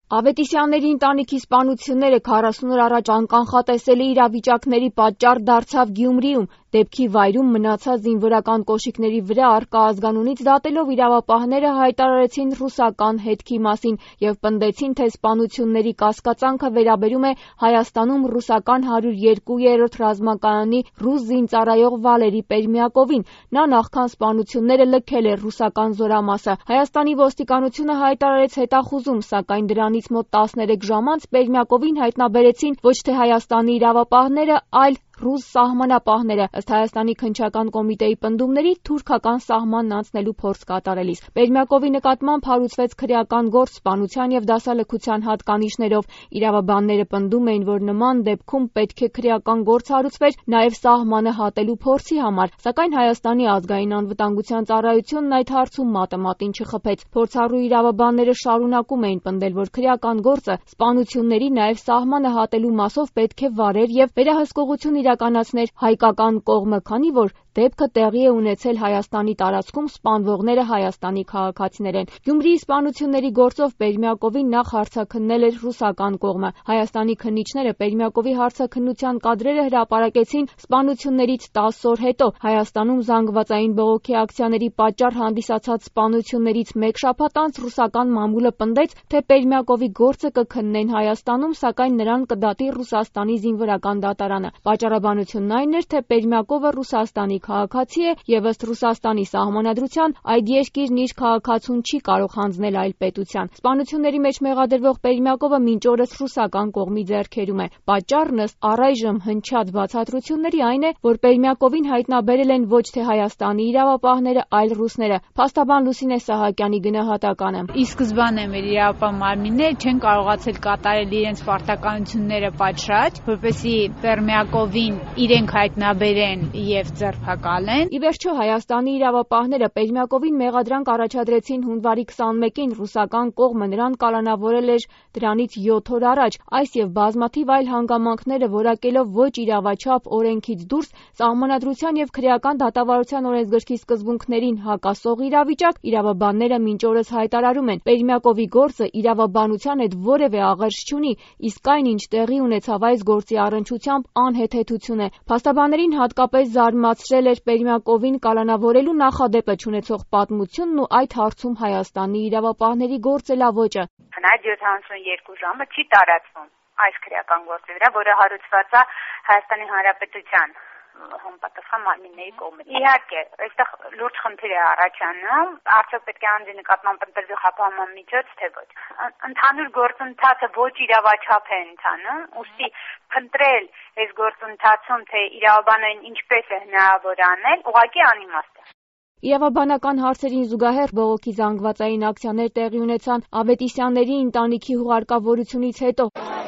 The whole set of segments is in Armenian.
Ավետիսյանների ընտանիքի սպանությունները 40 օր առաջ անկանխատեսելի իրավիճակների պատճառ դարձավ Գյումրիում։ Դեպքի վայրում մնացած զինվորական կոշիկների վրա առկա ազգանունից դատելով իրավապահները հայտարարեցին ռուսական հետքի մասին և պնդեցին, թե սպանությունների կասկածանքը վերաբերում է Հայաստանում ռուսական 102-րդ ռազմակայանի ռուս զինծառայող Վալերի Պերմյակովին։ Նա նախքան սպանությունները լքել էր ռուսական զորամասը։ Հայաստանի ոստիկանությունը հայտարարեց հետախուզում, սակայն դրանից մոտ 13 ժամ անց Պերմյակովին հայտնաբերեցին ոչ թե Հայաստանի իրավապահները, այլ ռուս սահմանապահները, ըստ Հայաստանի քննչական կոմիտեի պնդումների, թուրքական սահմանն անցնելու փորձ կատարելիս։ Պերմյակովի նկատմամբ հարուցվեց քրեական գործ սպանության և դասալքության հատկանիշներով։ Իրավաբանները պնդում էին, որ նման դեպքում պետք է քրեական գործ հարուցվեր նաև սահմանը հատելու փորձի համար, սակայն Հայաստանի ազգային անվտանգության ծառայությունն այդ հարցում մատը մատին չխփեց։ Փորձառու իրավաբանները շարունակում էին պնդել, որ քրեական գործը սպանությունների նաև սահմանը հատելու մասով պետք է վարեր և վերահսկողություն իրականացներ հայկական կողմը, քանի որ դեպքը տեղի է ունեցել Հայաստանի տարածքում, սպանվողները Հայաստանի քաղաքացիներ են։ Գյումրիի սպանությունների գործով Պերմյակովին նախ հարցաքննել էր ռուսական կողմը։ Հայաստանի քննիչները Պերմյակովի հարցաքննության կադրերը հրապարակեցին սպանություններից 10 օր հետո։ Հայաստանում զանգվածային բողոքի ակցիաների պատճառ հանդիսացած սպանություններից մեկ շաբաթ անց ռուսական մամուլը պնդեց, թե Պերմյակովի գործը կքննեն Հայաստանում, սակայն նրան կդատի Ռուսաստանի զինվորական դատարանը։ Պատճառաբանությունն այն էր, թե Պերմյակովը Ռուսաստանի քաղաքացի է և ըստ Ռուսաստանի սահմանադրության այդ երկիրն իր քաղաքացուն չի կարող հանձնել այլ պետության։ Սպանությունների մեջ մեղադրվող Պերմյակովը մինչ օրս ռուսական կողմի ձեռքերում է։ Պատճառն ըստ առայժմ հնչած բացատրությունների այն է, որ Պերմյակովին հայտնաբերել են ոչ թե Հայաստանի իրավապահները, այլ ռուսները։ Փաստաբան Լուսինե Սահակյանի գնահատականը. Ի սկզբանե մեր իրավապահ մարմինները չեն կարողացել կատարել իրենց պարտականությունները պատշաճ, որպեսզի Պերմյակովին իրենք հայտնաբերեն և ձերբակալեն։ Ի վերջո Հայաստանի իրավապահները Պերմյակովին մեղադրանք առաջադրեցին հունվարի 21-ին, ռուսական կողմը նրան կալանավորել էր դրանից 7 օր առաջ։ Այս և բազմաթիվ այլ հանգամանքները որակելով ոչ իրավաչափ, օրենքից դուրս, սահմանադրության և քրեական դատավարության օրենսգրքի սկզբունքներին հակասող իրավիճակ, իրավաբանները մինչ օրս հայտարարում են, Պերմյակովի գործը իրավաբանության հետ որևէ աղերս չունի, իսկ այն, ինչ տեղի ունեցավ այս գործի առնչությամբ, անհեթեթություն է։ Փաստաբաններին հատկապես զարմացրել էր Պերմյակովին կալանավորելու նախադեպը չունեցող պատմությունն ու այդ հարցում Հայաստանի իրավապահների գործելավոճը։ Այդ 72 ժամը չի տարածվում այս քրեական գործի վրա, որը հարուցված է Հայաստանի Հանրապետության համապատասխան մարմինների կողմից։ Իհարկե, այստեղ լուրջ խնդիր է առաջանում, արդյոք պետք է անձի նկատմամբ ընտրվի խափանման միջոց, թե ոչ։ Ընդհանուր գործընթացը ոչ իրավաչափ է ընթանում, ուստի փնտրել այս գործընթացում, թե իրավաբանային ինչպես է հնարավոր անել, ուղղակի անիմաստ է։ Իրավաբանական հարցերին զուգահեռ բողոքի զանգվածային ակցիաներ տեղի ունեցան Ավետիսյանների ընտանիքի հուղարկավորությունից հետո։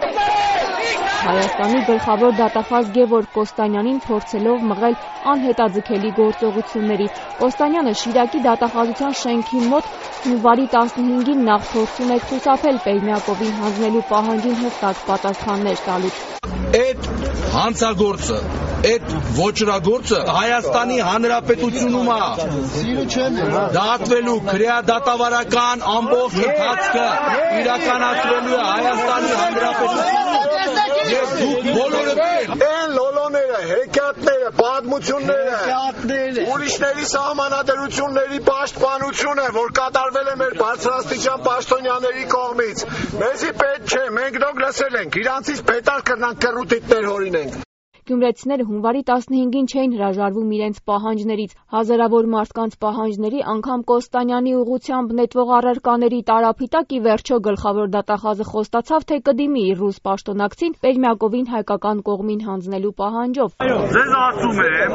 Հայաստանի գլխավոր դատախազ Գևորգ Կոստանյանին փորձելով մղել անհետաձգելի գործողություններից։ Կոստանյանը Շիրակի դատախազության շենքի մոտ հունվարի 15-ին նախ փորձում է խուսափել Պերմյակովին հանձնելու պահանջին հստակ պատասխաններ տալուց։ Այդ հանցագործը, այդ ոճրագործը Հայաստանի Հանրապետությունում է դատվելու քրեադատավարական ամբողջ ընթացքը իրականացվելու է Հայաստանի Հանրապետությունում եւ դուք բոլորը են լոլոները, հեքիաթները, պատմությունները, ուրիշների սահմանադրությունների պաշտպանություն է, որ կատարվել է մեր բարձրաստիճան պաշտոնյաների կողմից։ Մեզի պետք չէ, մենք դոք լսել ենք, իրանցից պետար կրնանք կռուտիտներ հորինենք։ Գյումրեցիները հունվարի 15-ին չէին հրաժարվում իրենց պահանջներից։ Հազարավոր մարդկանց պահանջների, անգամ Կոստանյանի ուղղությամբ նետվող առարկաների տարափի տակ ի վերջո գլխավոր դատախազը խոստացավ, թե կդիմի իր ռուս պաշտոնակցին Պերմյակովին հայկական կողմին հանձնելու պահանջով։ Ձեզ ասում եմ,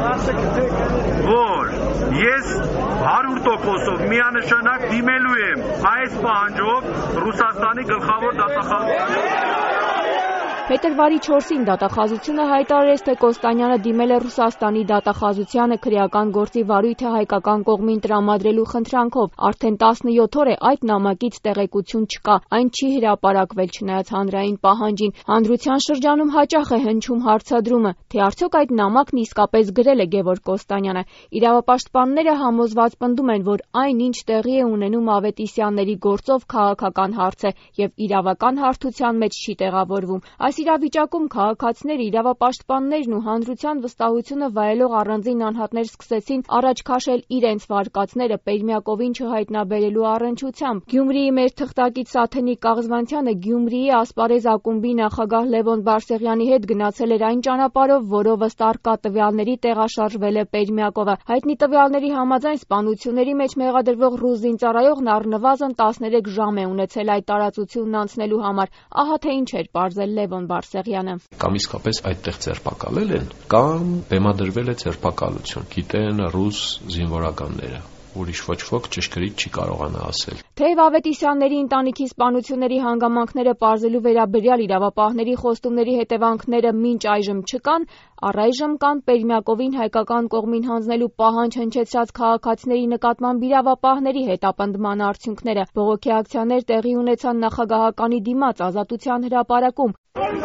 որ ես 100%-ով միանշանակ դիմելու եմ այս պահանջով Ռուսաստանի գլխավոր դատախազին։ Փետրվարի 4-ին դատախազությունը հայտարարեց, թե Կոստանյանը դիմել է Ռուսաստանի դատախազությանը քրեական գործի վարույթը հայկական կողմին տրամադրելու խնդրանքով։ Արդեն 17 օր է այդ նամակից տեղեկություն չկա, այն չի հրապարակվել չնայած հանրային պահանջին։ Հանրության շրջանում հաճախ է հնչում հարցադրումը, թե արդյոք այդ նամակն իսկապես գրել է Գևորգ Կոստանյանը։ Իրավապաշտպանները համոզված պնդում են, որ այն, ինչ տեղի է ունենում Ավետիսյանների գործով, քաղաքական հարց է եւ իրավական հարթության մեջ չի տեղավորվում։ Այս իրավիճակում քաղաքացիները, իրավապաշտպաններն ու հանրության վստահությունը վայելող առանձին անհատներ սկսեցին առաջ քաշել իրենց վարկածները Պերմյակովին չհայտնաբերելու առընչությամբ։ Գյումրիի մեր թղթակից Սաթենիկ Կաղզվանցյանը Գյումրիի Ասպարեզ ակումբի նախագահ Լևոն Բարսեղյանի հետ գնացել էր այն ճանապարհով, որով ըստ առկա տվյալների տեղաշարժվել է Պերմյակովը։ Հայտնի տվյալների համաձայն սպանությունների մեջ մեղադրվող ռուս զինծառայողն առնվազն 13 ժամ է ունեցել այդ տարածությունն անցնելու համար։ Ահա թե ինչ էր պարզել Լևոն Բարսեղյանը։ Կամ իսկապես այդտեղ ձերբակալել են, կամ բեմադրվել է ձերբակալություն։ Գիտեն ռուս զինվորականները։ Ուրիշ ոչ ոք ճշգրիտ չի կարողանա ասել։ Թեև Ավետիսյանների ընտանիքի սպանությունների հանգամանքները պարզելու վերաբերյալ իրավապահների խոստումների հետևանքները մինչ այժմ չկան, առայժմ կան Պերմյակովին հայկական կողմին հանձնելու պահանջ հնչեցրած քաղաքացիների նկատմամբ իրավապահների հետապնդման արդյունքները։ Բողոքի ակցիաներ տեղի ունեցան նախագահականի դիմաց Ազատության հրապարակում։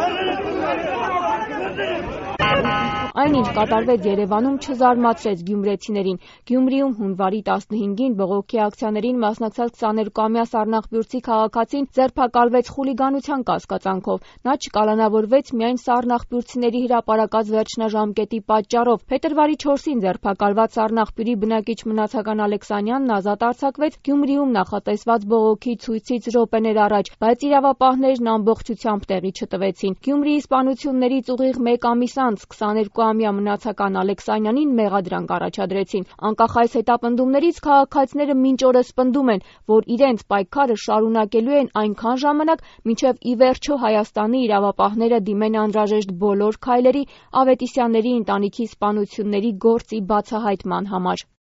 Այնինչ կատարվեց Երևանում չզարմացրեց գյումրեցիներին։ Գյումրիում հունվարի 15-ին բողոքի ակցիաներին մասնակցած 22-ամյա Սառնախբյուրցի քաղաքացին ձերբակալվեց խուլիգանության կասկածանքով։ Նա չկալանավորվեց միայն Սառնախբյուրցիների հրապարակած վերջնաժամկետի պատճառով։ Փետրվարի 4-ին ձերբակալված Սառնախբյուրի բնակիչ մնացական Ալեքսանյանն ազատ արձակվեց Գյումրիում նախատեսված բողոքի ցույցից րոպեներ առաջ, բայց իրավապահներն ամբողջությամբ տեղի չտվեցին։ Գյումրիի սպանություններից ուղիղ 1 ամիս անց 22-ամյա մնացական Ալեքսանյանին մեղադրանք առաջադրեցին։ Անկախ այս հետապնդումներից քաղաքացիները մինչ օրս պնդում են, որ իրենց պայքարը շարունակելու են այնքան ժամանակ, մինչև ի վերջո Հայաստանի իրավապահները դիմեն անհրաժեշտ բոլոր քայլերի Ավետիսյանների ընտանիքի սպանությունների գործի բացահայտման համար։